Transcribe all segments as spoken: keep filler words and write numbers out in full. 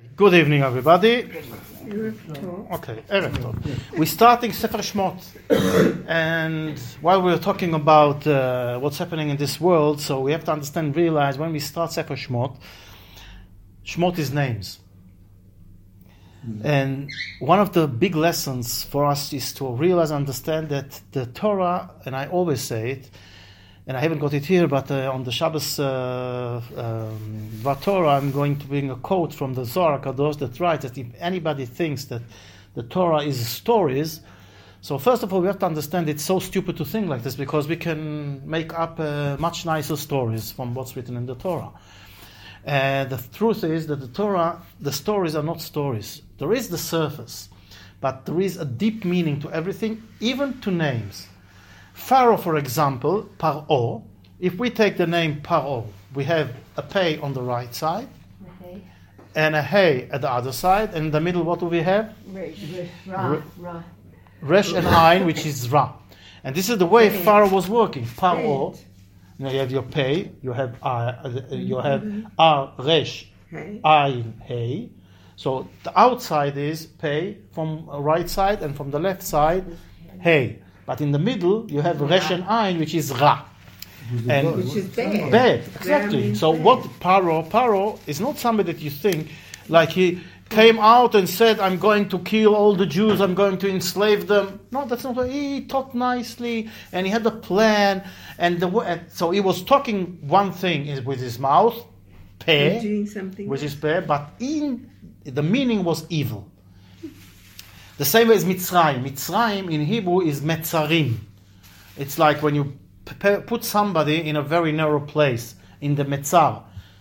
Good evening, everybody. Okay, Erev Tov. We're starting Sefer Shmot, and while we're talking about uh, what's happening in this world, so we have to understand, realize when we start Sefer Shmot, Shmot is names. Mm-hmm. And one of the big lessons for us is to realize, understand that the Torah, and I always say it, and I haven't got it here, but uh, on the Shabbos uh, um, Vatorah, I'm going to bring a quote from the Zohar Kadosh that writes that if anybody thinks that the Torah is stories, so first of all, we have to understand it's so stupid to think like this, because we can make up uh, much nicer stories from what's written in the Torah. And uh, the truth is that the Torah, the stories are not stories. There is the surface, but there is a deep meaning to everything, even to names. Pharaoh, for example, Paro, if we take the name Paro, we have a pei on the right side, okay, and a hey at the other side, and in the middle what do we have? Resh, Ra, Ra. Resh and Ayin, which is Ra. And this is the way Pharaoh was working. Paro, you know, you have your pei, you have uh, you have R, Resh, Ayin, hey. So the outside is pei from the right side, and from the left side, hey. But in the middle, you have Resh and Ayin, which is Ra. And which is bad. Bad, exactly. So bad. What Paro, Paro is not somebody that you think, like he came out and said, I'm going to kill all the Jews, I'm going to enslave them. No, that's not what he taught nicely, and he had a plan. And the, and so he was talking one thing is with his mouth, peh, doing something which is peh, but in the meaning was evil. The same way as Mitzrayim. Mitzrayim in Hebrew is Metzarim. It's like when you p- put somebody in a very narrow place, in the Metzar.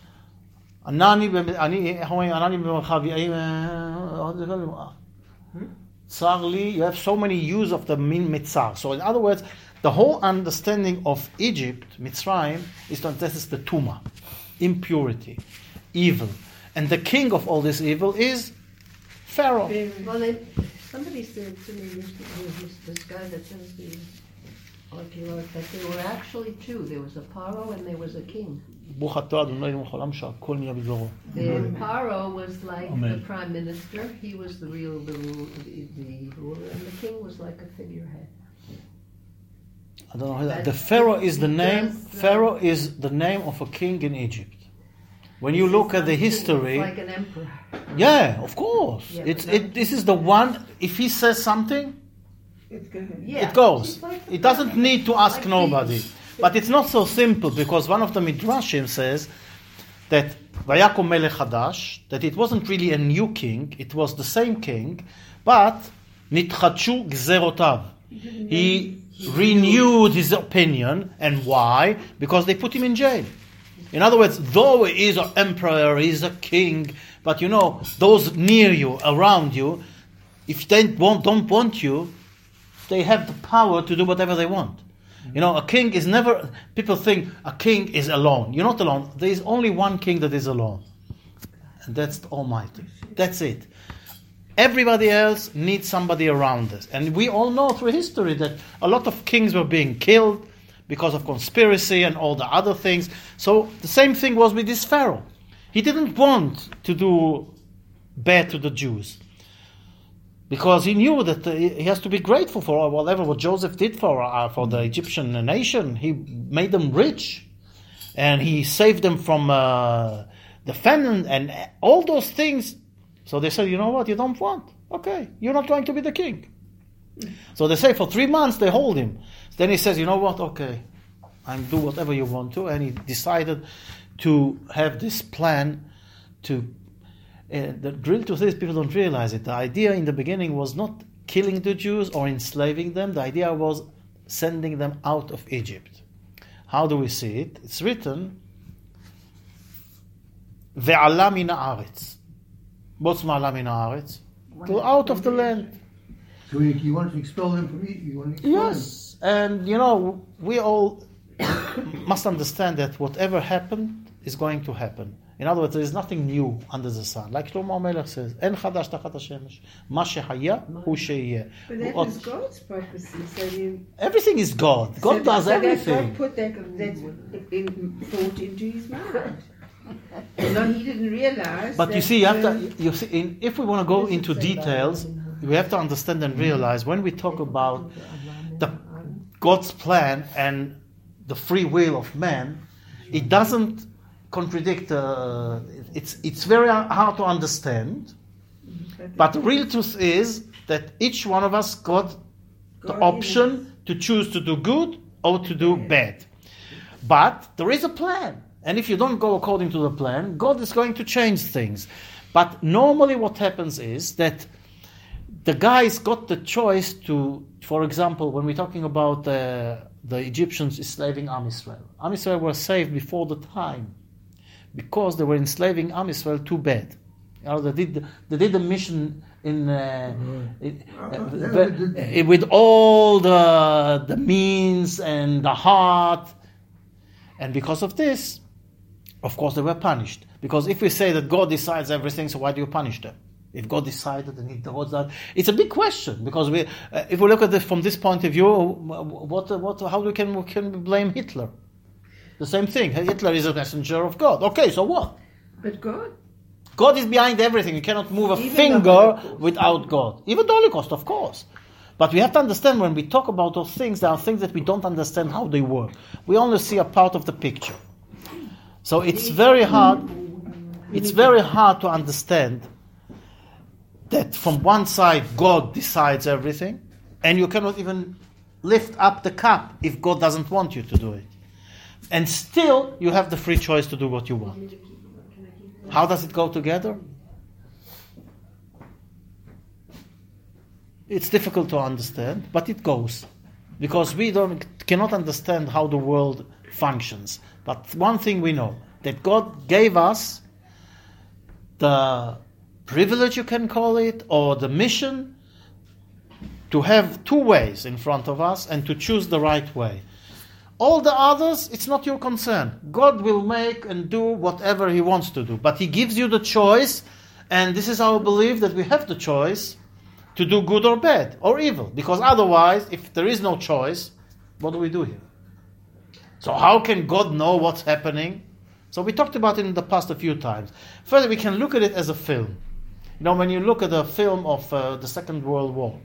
You have so many use of the min Metzar. So in other words, the whole understanding of Egypt, Mitzrayim, is that this is the Tuma, impurity, evil. And the king of all this evil is Pharaoh. Well, then, somebody said to me recently, this, this guy that does the archaeology, that there were actually two. There was a Paro and there was a king. The Paro was like Amen. The prime minister. He was the real the, the, the ruler, and the king was like a figurehead. I don't know. The Pharaoh is the name. Pharaoh is the name of a king in Egypt. When you look at the history, it's like an emperor. Yeah, of course. Yeah, it's it. This is the one. If he says something, it goes. Yeah, it goes. Like it doesn't need to ask like nobody. these. But it's not so simple, because one of the midrashim says that Vayakom Melech Hadash, that it wasn't really a new king. It was the same king, but nitchachu gzerotav. He renewed his opinion, and why? Because they put him in jail. In other words, though he is an emperor, he is a king, but you know, those near you, around you, if they won't, don't want you, they have the power to do whatever they want. You know, a king is never, people think a king is alone. You're not alone. There is only one king that is alone. And that's the Almighty. That's it. Everybody else needs somebody around us. And we all know through history that a lot of kings were being killed because of conspiracy and all the other things. So the same thing was with this Pharaoh. He didn't want to do bad to the Jews, because he knew that he has to be grateful for whatever what Joseph did for uh, for the Egyptian nation. He made them rich, and he saved them from uh, the famine and all those things. So they said, you know what, you don't want? Okay, you're not going to be the king. So they say for three months they hold him. Then he says, you know what, okay, I'll do whatever you want to. And he decided to have this plan to, uh, the real truth is people don't realize it. The idea in the beginning was not killing the Jews or enslaving them. The idea was sending them out of Egypt. How do we see it? It's written, Ve'ala min ha'aretz. What's ma'ala min ha'aretz? To out of the land. So you, you wanted to expel them from Egypt? You wanted to expel Yes, them. And you know, we all must understand that whatever happened is going to happen. In other words, there is nothing new under the sun. Like Shlomo Melech says, "En chadash tachat hashemesh, ma shehaya hu sheyeh." But that was God's prophecy. So you, everything is God. God so does so everything. God put that, that in, thought into his mind. No, he didn't realize. But you that, see, you have uh, to, you see, in, if we want to go What does it into say about details, loving we have to understand and realize when we talk about the God's plan and the free will of man, it doesn't contradict. Uh, it's it's very hard to understand. But the real truth is that each one of us got the God option to choose to do good or to do bad. But there is a plan. And if you don't go according to the plan, God is going to change things. But normally what happens is that the guys got the choice to, for example, when we're talking about uh, the Egyptians enslaving Am Israel. Am Israel were saved before the time because they were enslaving Am Israel too bad. You know, they did they did a mission in, uh, in uh, uh, with all the the means and the heart, and because of this, of course, they were punished. Because if we say that God decides everything, so why do you punish them? If God decided and He does that, it's a big question. Because we, uh, if we look at it from this point of view, what what how we can we can we blame Hitler? The same thing. Hitler is a messenger of God. Okay, so what? But God. God is behind everything. You cannot move a Even the finger Holocaust. without God. Even the Holocaust, of course. But we have to understand when we talk about those things, there are things that we don't understand how they work. We only see a part of the picture. So it's very hard. It's very hard to understand that from one side God decides everything, and you cannot even lift up the cup if God doesn't want you to do it. And still, you have the free choice to do what you want. How does it go together? It's difficult to understand, but it goes. Because we don't cannot understand how the world functions. But one thing we know, that God gave us the privilege, you can call it, or the mission, to have two ways in front of us and to choose the right way. All the others, it's not your concern. God will make and do whatever He wants to do. But He gives you the choice, and this is our belief that we have the choice to do good or bad, or evil. Because otherwise, if there is no choice, what do we do here? So how can God know what's happening? So we talked about it in the past a few times. First, we can look at it as a film. You know, when you look at a film of uh, the Second World War,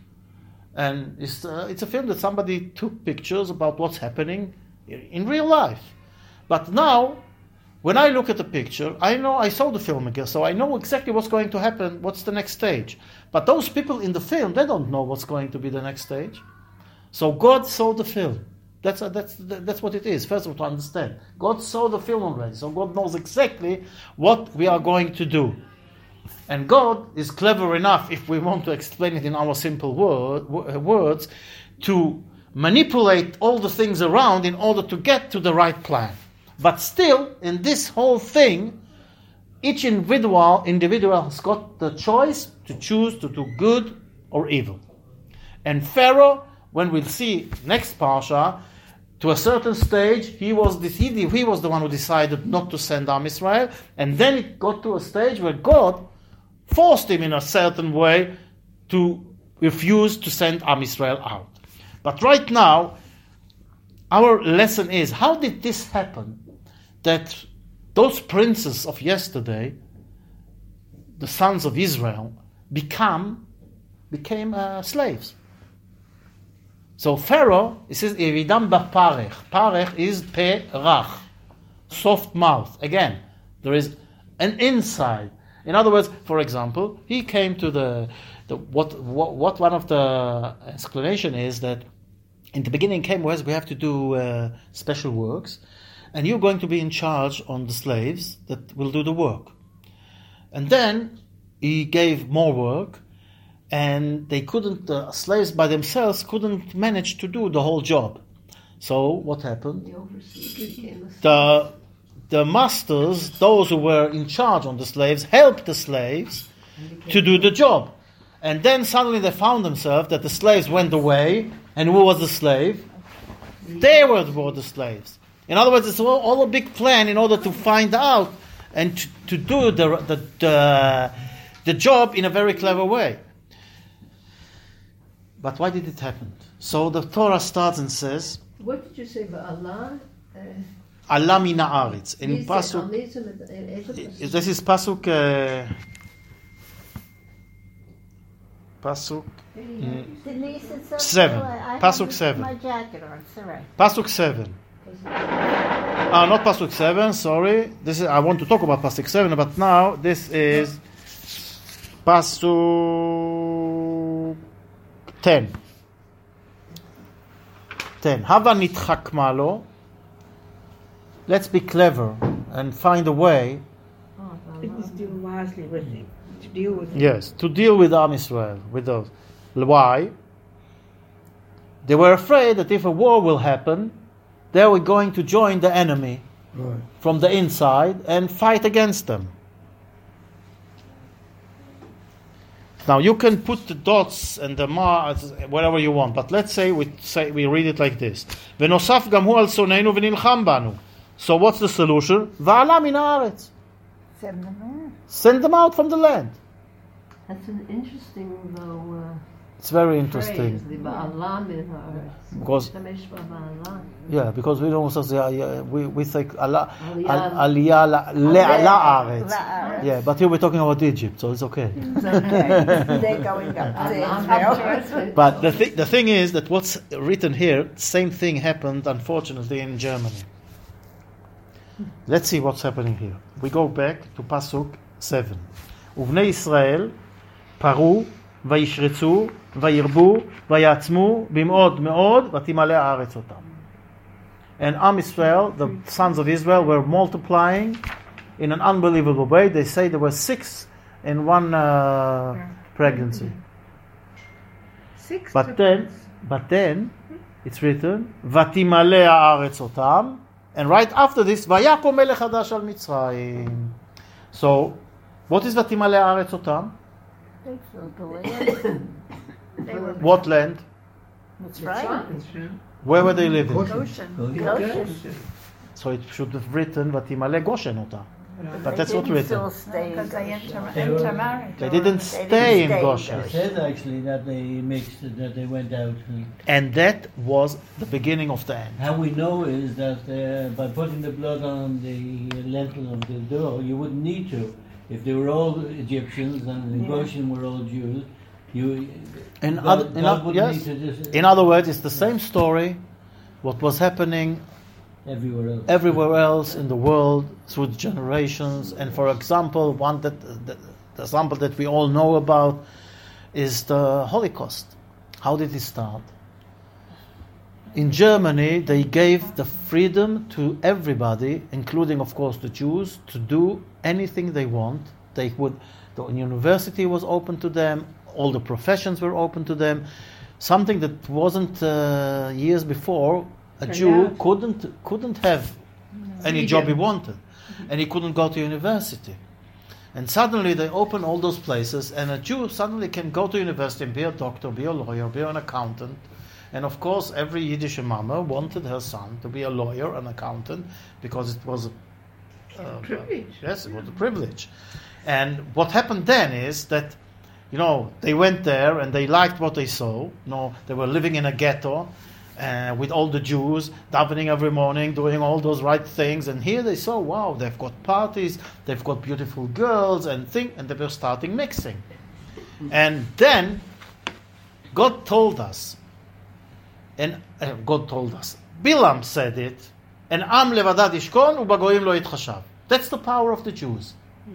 and it's, uh, it's a film that somebody took pictures about what's happening in real life. But now, when I look at the picture, I know I saw the film again, so I know exactly what's going to happen, what's the next stage. But those people in the film, they don't know what's going to be the next stage. So God saw the film. That's uh, that's that's what it is. First of all, to understand, God saw the film already, so God knows exactly what we are going to do. And God is clever enough, if we want to explain it in our simple word, words, to manipulate all the things around in order to get to the right plan. But still, in this whole thing, each individual individual has got the choice to choose to do good or evil. And Pharaoh, when we'll see next Parsha, to a certain stage, he was this, he, he was the one who decided not to send Am Israel, and then it got to a stage where God forced him in a certain way to refuse to send Am Israel out. But right now, our lesson is, how did this happen? That those princes of yesterday, the sons of Israel, become became uh, slaves. So Pharaoh, it says, Evidam b'parech. Parech is perach, soft mouth. Again, there is an inside. In other words, for example, he came to the, the what, what what one of the explanation is that in the beginning came was we have to do uh, special works, and you're going to be in charge on the slaves that will do the work. And then he gave more work, and they couldn't, the slaves by themselves couldn't manage to do the whole job. So what happened? The overseer became a The the masters, those who were in charge on the slaves, helped the slaves to do the job. And then suddenly they found themselves that the slaves went away, and who was the slave? They were, were the slaves. In other words, it's all, all a big plan in order to find out and to, to do the, the, the, the job in a very clever way. But why did it happen? So the Torah starts and says, What did you say about Allah? Uh, עלה מן הארץ. In מי זה? פסוק, מי זה? איזה פסוק? this is פסוק, uh, פסוק, Denise, it's so Seven. cool. I Pasuk have seven. my jacket on, sorry. פסוק seven. Ah, not Pasuk seven, sorry. This is, I want to talk about Pasuk seven, but now this is Pasuk ten. ten. הווה נתחכמה לו. Let's be clever and find a way, It was deal wisely with him. To deal with him. yes, to deal with Am Israel, with those. Why? They were afraid that if a war will happen, they were going to join the enemy Right. from the inside and fight against them. Now you can put the dots and the mars wherever you want, but let's say we say we read it like this: "V'nosaf gam hu al sonenu v'nilcham banu." So what's the solution? Va'ala min haaretz. Send them in. Send them out from the land. That's an interesting, though, uh, It's very phrase, interesting the ba'ala min haaretz. because Shtamesh ba'ala. yeah, because we don't say uh, we we say Allah Aliyah. al- aliyah la- le- la'aretz. La'aretz. Yeah, but here we're talking about Egypt, so it's okay. It's okay. They're going up to Israel. But the thi- the thing is that what's written here, same thing happened unfortunately in Germany. Let's see what's happening here. We go back to Pasuk seven. ובני ישראל פרו וישרצו וירבו ויעצמו במאוד מאוד ותמלא הארץ אותם. And Am Israel, the sons of Israel, were multiplying in an unbelievable way. They say there were six in one uh, pregnancy. Six But then, but then, it's written, "Vatimale haaretz otam," and right after this, "Vayakom melech hadash al Mitzrayim." So, what is "Vatimale haaretz otam"? They filled the land. They were What land? That's right. That's right. Where were they living? Goshen. Goshen. So it should have written "Vatimale Goshen otam." But They that's what didn't written. still stay in Because they Goshen. inter- They were- intermarried. They didn't They stay didn't in stay in Goshen. It says actually that they mixed, that they went out. And And that was the beginning of the end. how we know is that uh, by putting the blood on the lintel of the door, you wouldn't need to. If they were all Egyptians and the Yeah. Goshen were all Jews, you In God, other- in God oth- wouldn't yes. need to just, In other words, it's the same story, what was happening everywhere else. everywhere else in the world through the generations. And for example, one that the, the example that we all know about is the Holocaust. How did it start? In Germany, they gave the freedom to everybody, including, of course, the Jews, to do anything they want. They would. The university was open to them. All the professions were open to them. Something that wasn't uh, years before. A Turned Jew out. couldn't couldn't have any Freedom. job he wanted, and he couldn't go to university. And suddenly they open all those places, and a Jew suddenly can go to university and be a doctor, be a lawyer, be an accountant. And of course, every Yiddish mama wanted her son to be a lawyer, an accountant, because it was a uh, Privilege. yes, it was a privilege. And what happened then is that, you know, they went there and they liked what they saw. You know, they were living in a ghetto uh, with all the Jews, davening every morning, doing all those right things. And here they saw, wow, they've got parties, they've got beautiful girls and thing, and they were starting mixing. And then God told us, and uh, God told us, Bilam said it, and Am levadad yishkon ubagoyim lo yitchashav. That's the power of the Jews.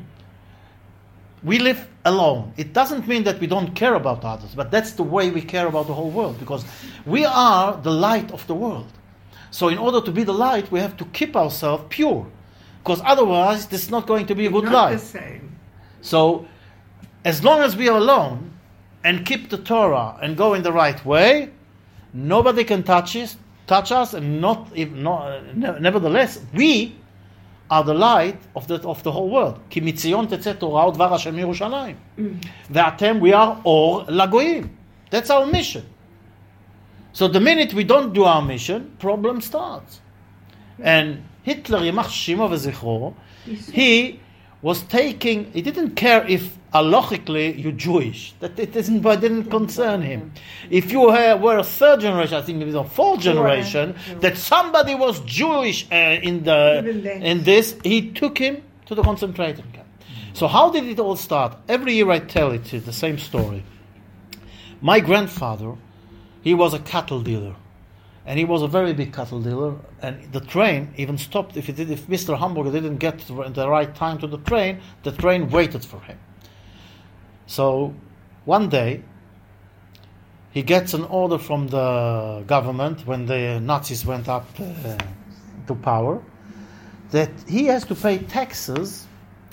We live alone. It doesn't mean that we don't care about others, but that's the way we care about the whole world, because we are the light of the world. So in order to be the light, we have to keep ourselves pure, because otherwise this is not going to be a good Not light. the same. So as long as we are alone and keep the Torah and go in the right way, nobody can touch us, touch us, and not, if not uh, ne- nevertheless, we are the light of the of the whole world. כי מציון תצא תורה ודבר השם מירושלים. ואתם, we are אור לגויים. That's our mission. So the minute we don't do our mission, problem starts. And Hitler, יימח שמו וזכרו, he was taking, he didn't care if halachically you're Jewish. That it isn't, but didn't concern him. If you uh, were a third generation, I think it was a fourth generation, that somebody was Jewish uh, in the Even then. in this, he took him to the concentration camp. So how did it all start? Every year I tell it, the same story. My grandfather, he was a cattle dealer. And he was a very big cattle dealer, and the train even stopped. If it did, if Mister Hamburger didn't get at the right time to the train, the train waited for him. So one day, he gets an order from the government when the Nazis went up uh, to power, that he has to pay taxes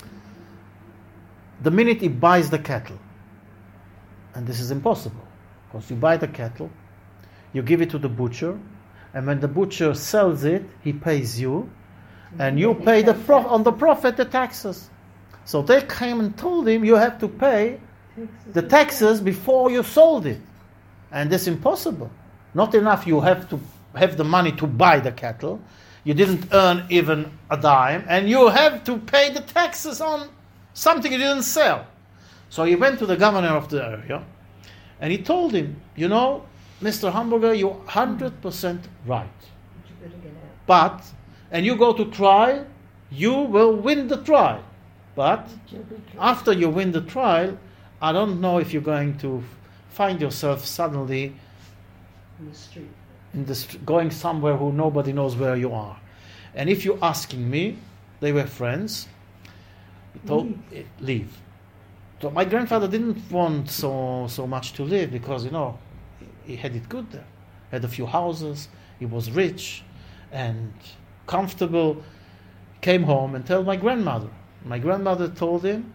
the minute he buys the cattle. And this is impossible, because you buy the cattle, you give it to the butcher, and when the butcher sells it, he pays you, and you pay the prof- on the profit the taxes. So they came and told him, you have to pay the taxes before you sold it. And that's impossible. Not enough you have to have the money to buy the cattle, you didn't earn even a dime, and you have to pay the taxes on something you didn't sell. So he went to the governor of the area, and he told him, you know, Mister Hamburger, you're one hundred percent right. You better get out. But, and you go to trial, you will win the trial. But after you win the trial, I don't know if you're going to find yourself suddenly In the street. in the st- going somewhere who nobody knows where you are. And if you're asking me, they were friends, he told, eh, leave. So my grandfather didn't want so so much to live because, you know, he had it good there. Had a few houses, he was rich and comfortable. Came home and told my grandmother. My grandmother told him,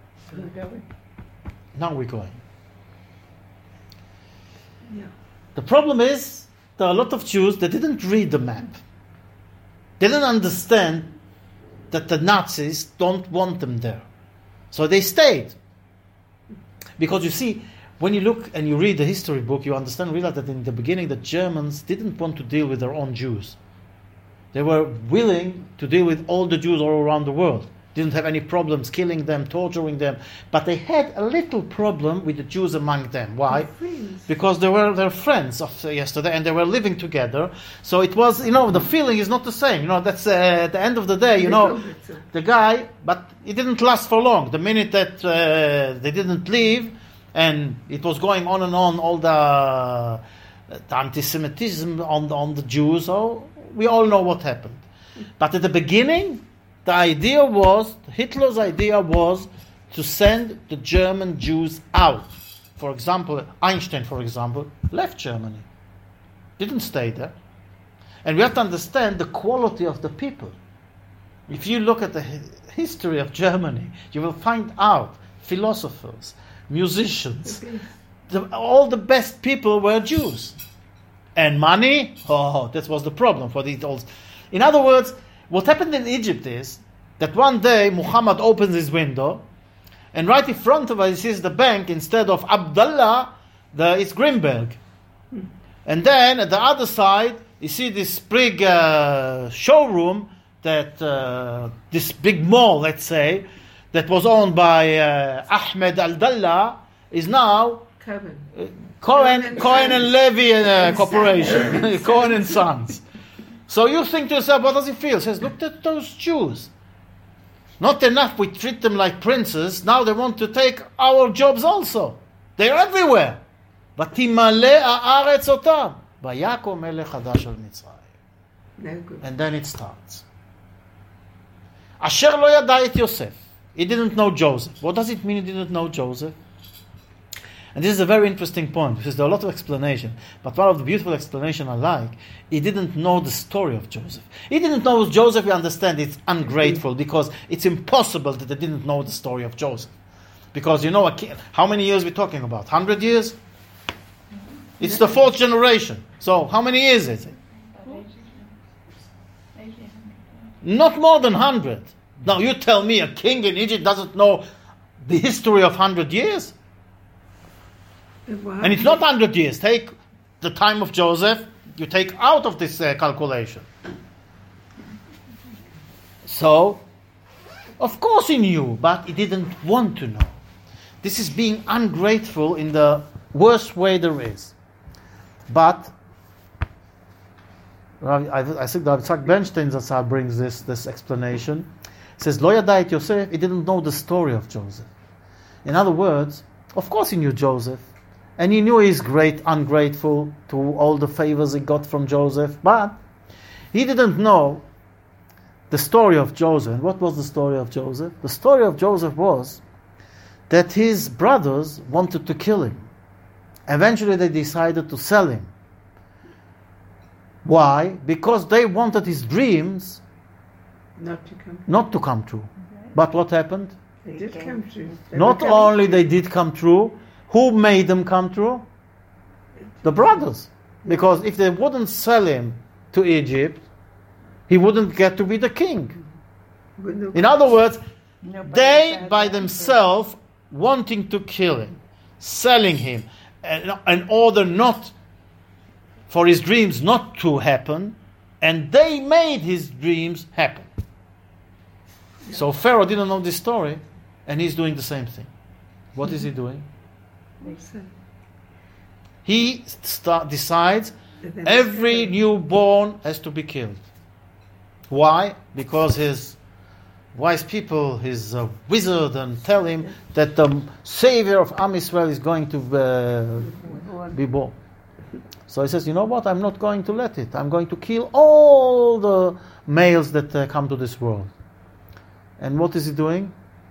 now we're going. Yeah. The problem is, there are a lot of Jews that didn't read the map. They didn't understand that the Nazis don't want them there. So they stayed. Because you see, when you look and you read the history book, you understand, realize that in the beginning the Germans didn't want to deal with their own Jews. They were willing to deal with all the Jews all around the world. Didn't have any problems killing them, torturing them. But they had a little problem with the Jews among them. Why? Because they were their friends of yesterday and they were living together. So it was, you know, the feeling is not the same. You know, that's uh, at the end of the day, you know, the guy, but it didn't last for long. The minute that uh, they didn't leave, and it was going on and on, all the, the anti-Semitism on the, on the Jews, so we all know what happened. But at the beginning, the idea was, Hitler's idea was to send the German Jews out. For example, Einstein, for example, left Germany. Didn't stay there. And we have to understand the quality of the people. If you look at the hi- history of Germany, you will find out philosophers, musicians, the, all the best people were Jews. And money, oh, that was the problem for these old. In other words, what happened in Egypt is that one day Muhammad opens his window, and right in front of us is the bank. Instead of Abdullah, there is Greenberg. And then at the other side, you see this big uh, showroom, that uh, this big mall, let's say, that was owned by uh, Ahmed Al-Dalla, is now Cohen. uh, Cohen, and Cohen and Sons. Levy uh, Corporation, Cohen and Sons. So you think to yourself, what does he feel? He says, look at those Jews. Not enough we treat them like princes, now they want to take our jobs also. They're everywhere. ותמלא הארץ אותם. ויקום מלך חדש על מצרים. No good. And then it starts. אשר לא ידע את יוסף. He didn't know Joseph. What does it mean he didn't know Joseph? And this is a very interesting point, because there are a lot of explanation. But one of the beautiful explanation I like, he didn't know the story of Joseph. He didn't know Joseph, we understand it's ungrateful, because it's impossible that they didn't know the story of Joseph. Because, you know, a ki- how many years we're talking about? one hundred years? It's the fourth generation. So, how many years is it? Not more than one hundred. Now, you tell me a king in Egypt doesn't know the history of one hundred years? And it's not one hundred years. Take the time of Joseph, you take out of this uh, calculation. So, of course he knew, but he didn't want to know. This is being ungrateful in the worst way there is. But I, I think that Yitzhak Bernstein Zatzal brings this, this explanation. He says, Lo yada et Yosef, he didn't know the story of Joseph. In other words, of course he knew Joseph. And he knew he's great, ungrateful to all the favors he got from Joseph. But he didn't know the story of Joseph. And what was the story of Joseph? The story of Joseph was that his brothers wanted to kill him. Eventually they decided to sell him. Why? Because they wanted his dreams Not to come. not to come true. But what happened? They did come true. They Not were coming only true. they did come true, who made them come true? The brothers. Because if they wouldn't sell him to Egypt, he wouldn't get to be the king. Wouldn't have- In other words, Nobody they said by that. themselves wanting to kill him, selling him, and in order not for his dreams not to happen, and they made his dreams happen. So Pharaoh didn't know this story, and he's doing the same thing. What is he doing? He start, decides Then- every newborn has to be killed. Why? Because his wise people, his uh, wizard, and tell him that the savior of Am Yisrael is going to uh, be born. So he says, you know what? I'm not going to let it. I'm going to kill all the males that uh, come to this world. And what is he doing?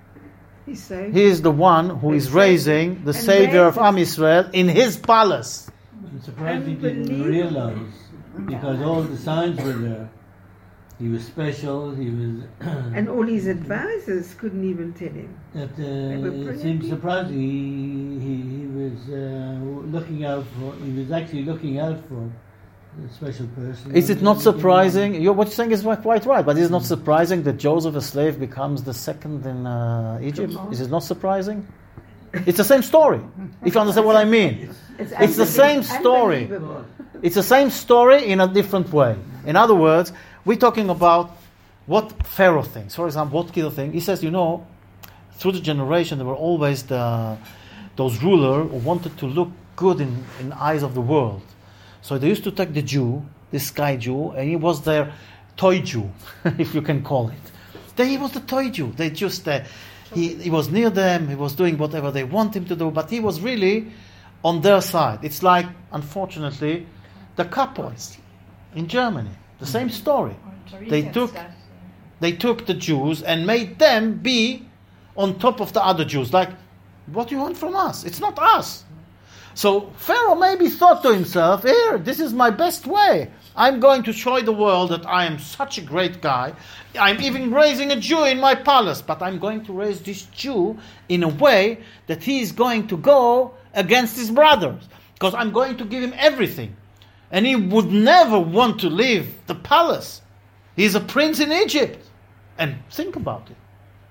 He said, He is the one who is raising the And savior of raises- Am Yisrael in his palace. I'm surprised he didn't Unbelievable. realize, because all the signs were there. He was special. He was. and all his advisors couldn't even tell him. That were uh, it brilliant seemed people. surprising. He he, he was uh, looking out for. He was actually looking out for a special person. Is it not surprising? You're, what you're saying is quite right, but is it not surprising that Joseph, a slave, becomes the second in uh, Egypt? Is it not surprising? It's the same story, if you understand what I mean. It's the same story. Unbelievable. It's the same story in a different way. In other words, we're talking about what Pharaoh thinks. For example, what Pharaoh thinks. He says, you know, through the generation, there were always the, those rulers who wanted to look good in, in the eyes of the world. So they used to take the Jew, this guy Jew, and he was their toy Jew, if you can call it. Then he was the toy Jew. They just, uh, he, he was near them, he was doing whatever they want him to do, but he was really on their side. It's like, unfortunately, the Kapoists in Germany. The same story. They took, they took the Jews and made them be on top of the other Jews. Like, what do you want from us? It's not us. So Pharaoh maybe thought to himself, here, this is my best way. I'm going to show the world that I am such a great guy. I'm even raising a Jew in my palace, but I'm going to raise this Jew in a way that he is going to go against his brothers, because I'm going to give him everything. And he would never want to leave the palace. He's a prince in Egypt. And think about it.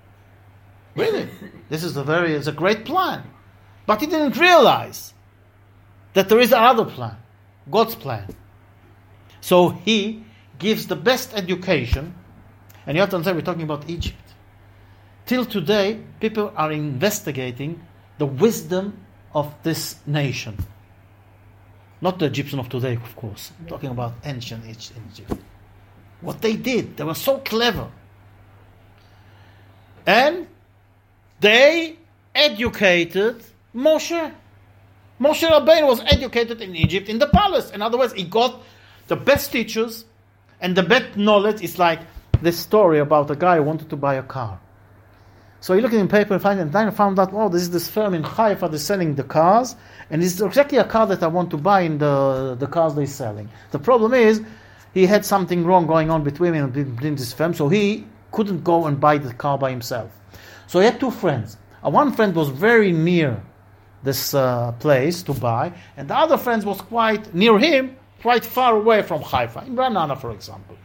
Really, this is a very, it's a great plan. But he didn't realize that there is another plan, God's plan. So he gives the best education, and you have to understand, we're talking about Egypt. Till today, people are investigating the wisdom of this nation. Not the Egyptian of today, of course. I'm talking about ancient Egypt. What they did, they were so clever. And they educated Moshe. Moshe Rabbeinu was educated in Egypt, in the palace. In other words, he got the best teachers and the best knowledge. It's like this story about a guy who wanted to buy a car. So he looked in the paper and found, and then found out, oh, this is this firm in Haifa, they're selling the cars, and it's exactly a car that I want to buy in the, the cars they're selling. The problem is, he had something wrong going on between him and between this firm, so he couldn't go and buy the car by himself. So he had two friends. Uh, one friend was very near this uh, place to buy, and the other friend was quite near him, quite far away from Haifa, in Ranana, for example.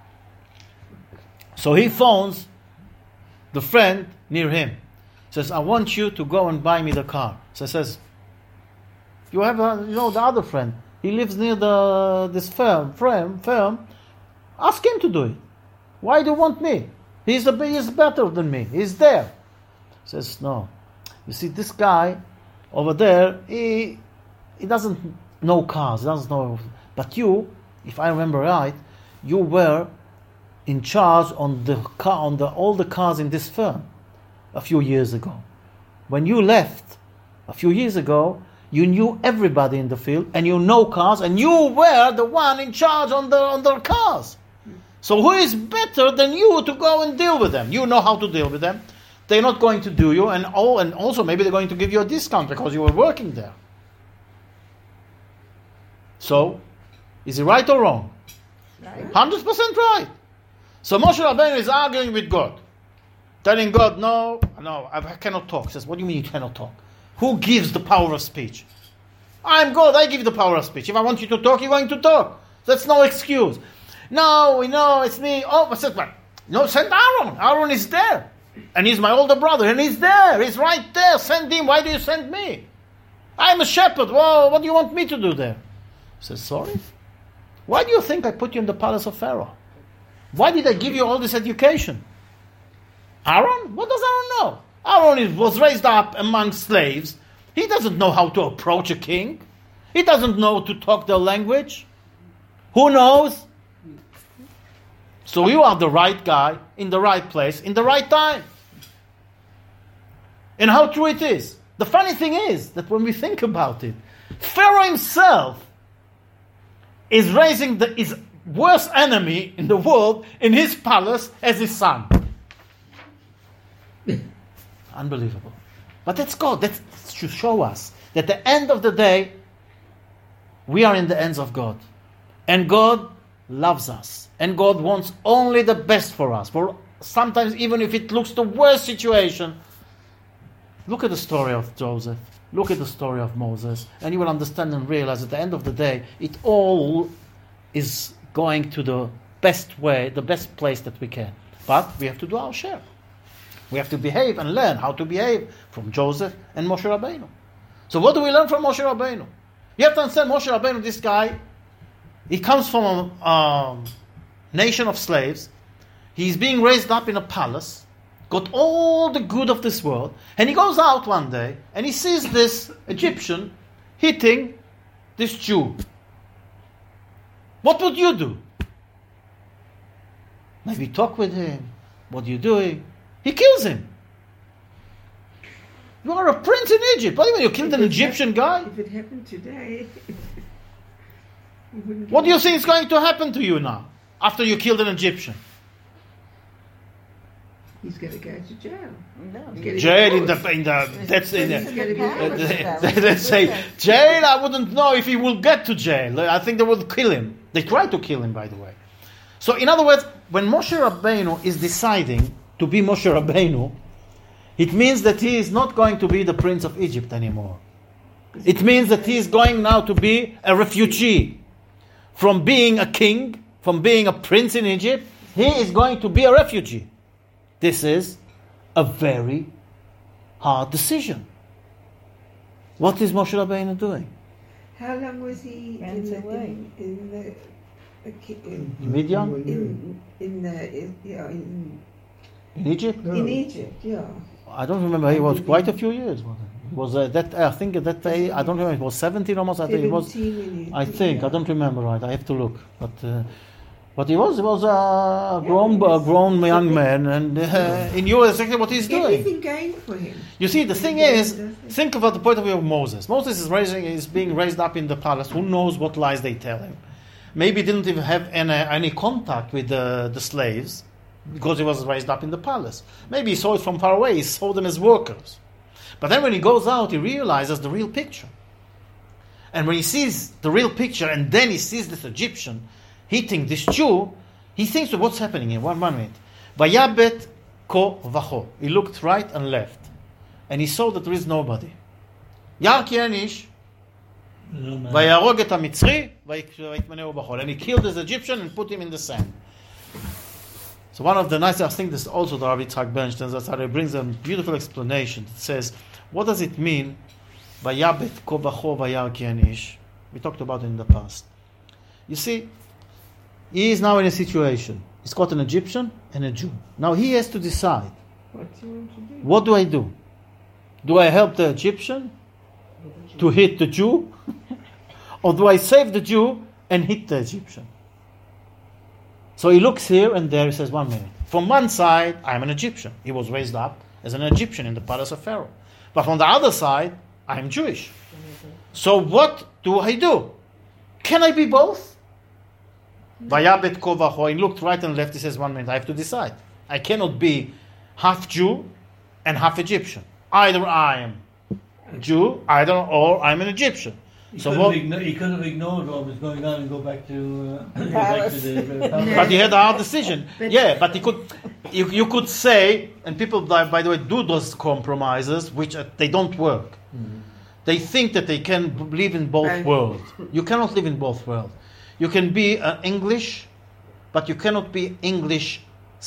So he phones the friend near him. Says, I want you to go and buy me the car. So he says, you have a, you know, the other friend. He lives near the this firm, firm, firm. Ask him to do it. Why do you want me? He's a, he's better than me. He's there. He says, no. You see, this guy over there, he he doesn't know cars, he doesn't know. But you, if I remember right, you were in charge on the car, on the all the cars in this firm a few years ago. When you left a few years ago, you knew everybody in the field, and you know cars, and you were the one in charge on the on the cars. So who is better than you to go and deal with them? You know how to deal with them. They're not going to do you, and oh, and also maybe they're going to give you a discount because you were working there. So, is he right or wrong? Right. Hundred percent right. So Moshe Rabbeinu is arguing with God, telling God, "No, no, I cannot talk." He says, "What do you mean you cannot talk? Who gives the power of speech? I'm God. I give the power of speech. If I want you to talk, you're going to talk. That's no excuse." No, we know it's me. Oh, I said, well, no, send Aaron. Aaron is there. And he's my older brother. And he's there. He's right there. Send him. Why do you send me? I'm a shepherd. Well, what do you want me to do there? He says, sorry? Why do you think I put you in the palace of Pharaoh? Why did I give you all this education? Aaron? What does Aaron know? Aaron is, was raised up among slaves. He doesn't know how to approach a king. He doesn't know to talk their language. Who knows? So you are the right guy, in the right place, in the right time. And how true it is. The funny thing is that when we think about it, Pharaoh himself is raising the, his worst enemy in the world in his palace as his son. Unbelievable. But that's God. That should show us that at the end of the day, we are in the hands of God. And God loves us. And God wants only the best for us. For sometimes even if it looks the worst situation, look at the story of Joseph. Look at the story of Moses. And you will understand and realize at the end of the day, it all is going to the best way, the best place that we can. But we have to do our share. We have to behave and learn how to behave from Joseph and Moshe Rabbeinu. So what do we learn from Moshe Rabbeinu? You have to understand Moshe Rabbeinu, this guy, he comes from a um, nation of slaves. He's being raised up in a palace, got all the good of this world, and he goes out one day and he sees this Egyptian hitting this Jew. What would you do? Maybe talk with him. What are you doing? He kills him. You are a prince in Egypt. What do you mean you killed an Egyptian guy? If it happened today, you wouldn't. What do you think is going to happen to you now after you killed an Egyptian? He's going to go to jail. No. He's getting Jail in divorced. the in the that's in He's the, going to be Yeah. divorced. let's say jail. I wouldn't know if he will get to jail. I think they will kill him. They tried to kill him, by the way. So, in other words, when Moshe Rabbeinu is deciding to be Moshe Rabbeinu, it means that he is not going to be the prince of Egypt anymore. It means that he is going now to be a refugee. From being a king, from being a prince in Egypt, he is going to be a refugee. This is a very hard decision. What is Moshe Rabbeinu doing? How long was he in Runs the, away. in, in the the ki- in, Midian? in, in the in, yeah, in, In Egypt? in Egypt? Yeah. I don't remember. He was quite a few years. Wasn't he? He was uh, that. I think at that day. I don't remember. It was seventeen almost. I think it was. seventeen in I Egypt, think yeah. I don't remember right. I have to look. But uh, but he was he was a grown a grown young man, and uh, he knew exactly what he's doing. Everything going for him. You see, the thing is, think about the point of view of Moses. Moses is raising is being raised up in the palace. Who knows what lies they tell him? Maybe he didn't even have any, any contact with the, the slaves because he was raised up in the palace. Maybe he saw it from far away. He saw them as workers. But then when he goes out, he realizes the real picture. And when he sees the real picture, and then he sees this Egyptian hitting this Jew, he thinks of what's happening here. One, one minute. Vayabet ko vacho. He looked right and left. And he saw that there is nobody. Yar ki en ish. No man. ויהרוג את המצרי ויתמנהו בחול. And he killed this Egyptian and put him in the sand. So one of the nice, I think this is also the Rabbi Yitzhak Bernstein, that's how he brings a beautiful explanation. It says, what does it mean? ויבט כה וכה וירא כי אין איש. We talked about it in the past. You see, he is now in a situation. He's got an Egyptian and a Jew. Now he has to decide, What do you want to do? what do I do? Do I help the Egyptian to hit the Jew? Or do I save the Jew and hit the Egyptian? So he looks here and there, he says, one minute. From one side, I'm an Egyptian. He was raised up as an Egyptian in the palace of Pharaoh. But from the other side, I'm Jewish. So what do I do? Can I be both? Vayabet kovacho. He looked right and left. He says, one minute, I have to decide. I cannot be half Jew and half Egyptian. Either I am Jew, either or I'm an Egyptian. He, So could what? have igno- he could have ignored what was going on and go back to, uh, go back to the uh, palace. But he had a hard decision. Yeah, but he could. You, you could say, and people, by by the way, do those compromises, which uh, they don't work. Mhm. They think that they can b- live in both Right. worlds. You cannot live in both worlds. You can be uh, English, but you cannot be English